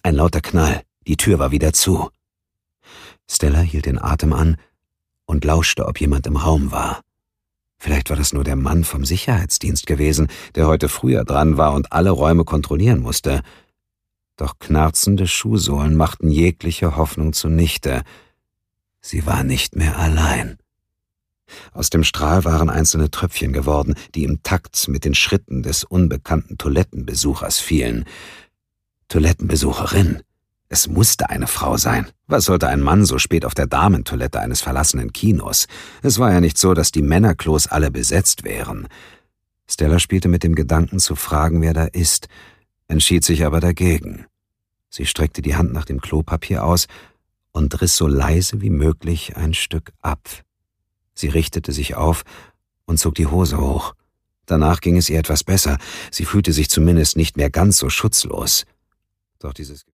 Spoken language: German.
Ein lauter Knall, die Tür war wieder zu. Stella hielt den Atem an und lauschte, ob jemand im Raum war. Vielleicht war das nur der Mann vom Sicherheitsdienst gewesen, der heute früher dran war und alle Räume kontrollieren musste. Doch knarzende Schuhsohlen machten jegliche Hoffnung zunichte. Sie war nicht mehr allein. Aus dem Strahl waren einzelne Tröpfchen geworden, die im Takt mit den Schritten des unbekannten Toilettenbesuchers fielen. Toilettenbesucherin. Es musste eine Frau sein. Was sollte ein Mann so spät auf der Damentoilette eines verlassenen Kinos? Es war ja nicht so, dass die Männerklos alle besetzt wären. Stella spielte mit dem Gedanken zu fragen, wer da ist, entschied sich aber dagegen. Sie streckte die Hand nach dem Klopapier aus und riss so leise wie möglich ein Stück ab. Sie richtete sich auf und zog die Hose hoch. Danach ging es ihr etwas besser. Sie fühlte sich zumindest nicht mehr ganz so schutzlos. Doch dieses